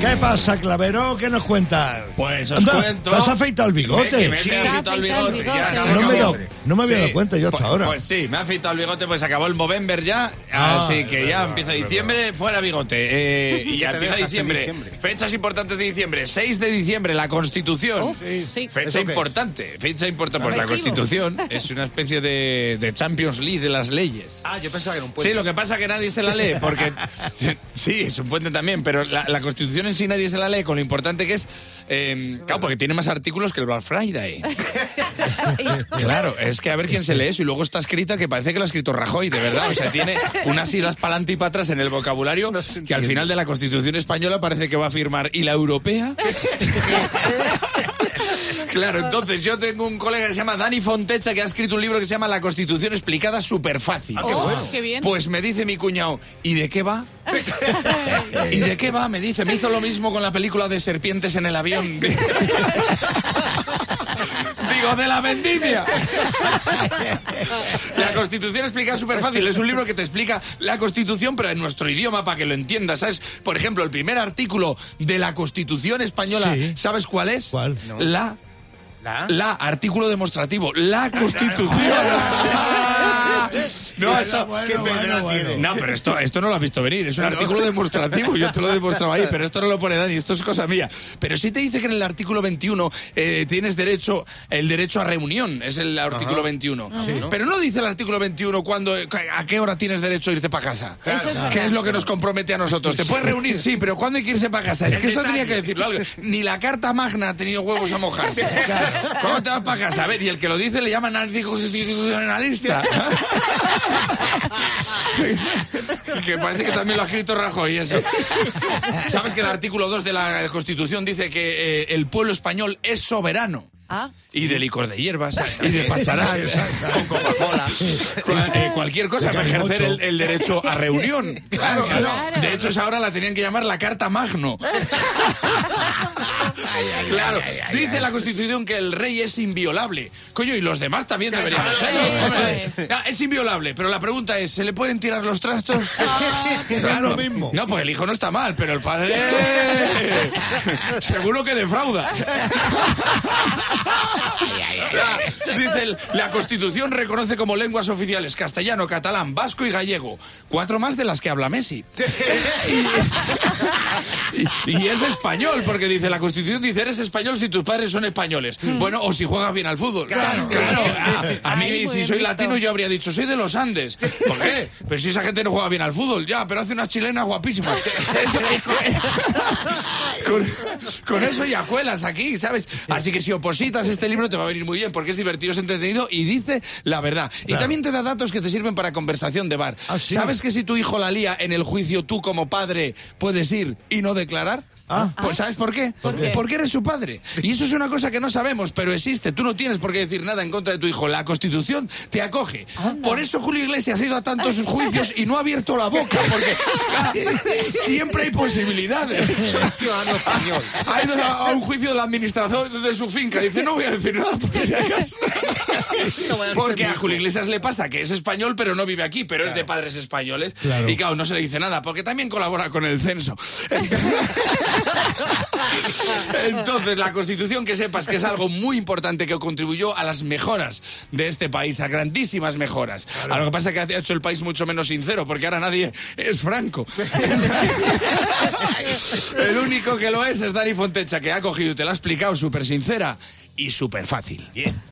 ¿Qué pasa, Clavero? ¿Qué nos cuentas? Pues os cuento... ¿Te has afeitado el bigote? Me he afeitado el bigote. No me había dado cuenta yo hasta ahora. Pues sí, me ha afeitado el bigote, pues acabó el Movember ya, así que ya empieza diciembre, fuera bigote. Y ya empieza diciembre. Fechas importantes de diciembre. 6 de diciembre, la Constitución. Fecha importante. Pues la Constitución es una especie de Champions League de las leyes. Yo pensaba que era un puente. Sí, lo que pasa es que nadie se la lee, porque... Sí, es un puente también, pero la Constitución en sí nadie se la lee, con lo importante que es... claro, porque tiene más artículos que el Black Friday. Claro, es que a ver quién se lee eso, y luego está escrita que parece que lo ha escrito Rajoy, de verdad. O sea, tiene unas idas para adelante y para atrás en el vocabulario que al final de la Constitución española parece que va a firmar. ¿Y la europea? Claro, entonces yo tengo un colega que se llama Dani Fontecha, que ha escrito un libro que se llama La Constitución explicada súper fácil. Qué bueno. Qué bien. Pues me dice mi cuñado, ¿y de qué va? ¿Y de qué va? Me dice, me hizo lo mismo con la película de serpientes en el avión. Digo, de la vendimia. La Constitución explicada súper fácil. Es un libro que te explica la Constitución, pero en nuestro idioma, para que lo entiendas, ¿sabes? Por ejemplo, el primer artículo de la Constitución española, Sí. ¿sabes cuál es? ¿Cuál? No. La artículo demostrativo, la Constitución. No, esto... Bueno. No, pero esto no lo has visto venir. Es un artículo demostrativo. Yo te lo he demostrado ahí, pero esto no lo pone Dani. Esto es cosa mía. Pero sí te dice que en el artículo 21 tienes el derecho a reunión. Es el artículo 21. Sí, ¿no? Pero no dice el artículo 21 a qué hora tienes derecho a irte para casa. Claro. ¿Qué es lo que nos compromete a nosotros? Te puedes reunir, sí, pero ¿cuándo hay que irse para casa? Es que esto tenía que decirlo algo. Ni la Carta Magna ha tenido huevos a mojarse. ¿Cómo te vas para casa? A ver, y el que lo dice le llaman anticonstitucionalista. Que parece que también lo ha escrito Rajoy, eso. ¿Sabes que el artículo 2 de la Constitución dice que el pueblo español es soberano? Y de licor de hierbas, y de pacharán, con Coca-Cola, cualquier cosa para ejercer el derecho a reunión. Claro. De hecho, esa ahora la tenían que llamar la Carta Magno. Claro, dice la Constitución que el rey es inviolable. Coño, y los demás también deberían serlo. Es inviolable, pero la pregunta es, ¿se le pueden tirar los trastos? Claro, lo mismo. No, pues el hijo no está mal, pero el padre seguro que defrauda. Dice, la Constitución reconoce como lenguas oficiales castellano, catalán, vasco y gallego. 4 más de las que habla Messi. Y es español, porque dice, la Constitución dice, eres español si tus padres son españoles. Bueno, o si juegas bien al fútbol. Claro. A mí, si soy latino, yo habría dicho, soy de los Andes. ¿Por qué? Pero si esa gente no juega bien al fútbol, ya, pero hace unas chilenas guapísimas. Con eso ya cuelas aquí, ¿sabes? Así que si opositas este libro te va a venir muy bien, porque es divertido, es entretenido y dice la verdad. Claro. Y también te da datos que te sirven para conversación de bar. ¿Ah, sí? ¿Sabes que si tu hijo la lía en el juicio, tú como padre puedes ir y no declarar? Pues ¿sabes por qué? Porque eres su padre. Y eso es una cosa que no sabemos, pero existe. Tú no tienes por qué decir nada en contra de tu hijo. La Constitución te acoge. Por eso Julio Iglesias ha ido a tantos juicios y no ha abierto la boca, porque siempre hay posibilidades. Ha ido a un juicio del administrador de su finca. Dice, no voy a decir nada por si acaso. Porque a Julio Iglesias le pasa que es español, pero no vive aquí, pero es de padres españoles. Claro. Y claro, no se le dice nada, porque también colabora con el censo. Entonces, la Constitución, que sepas que es algo muy importante que contribuyó a las mejoras de este país, a grandísimas mejoras. Claro. A lo que pasa es que ha hecho el país mucho menos sincero, porque ahora nadie es franco. El único que lo es Dani Fontecha, que ha cogido y te lo ha explicado súper sincera y súper fácil. Bien.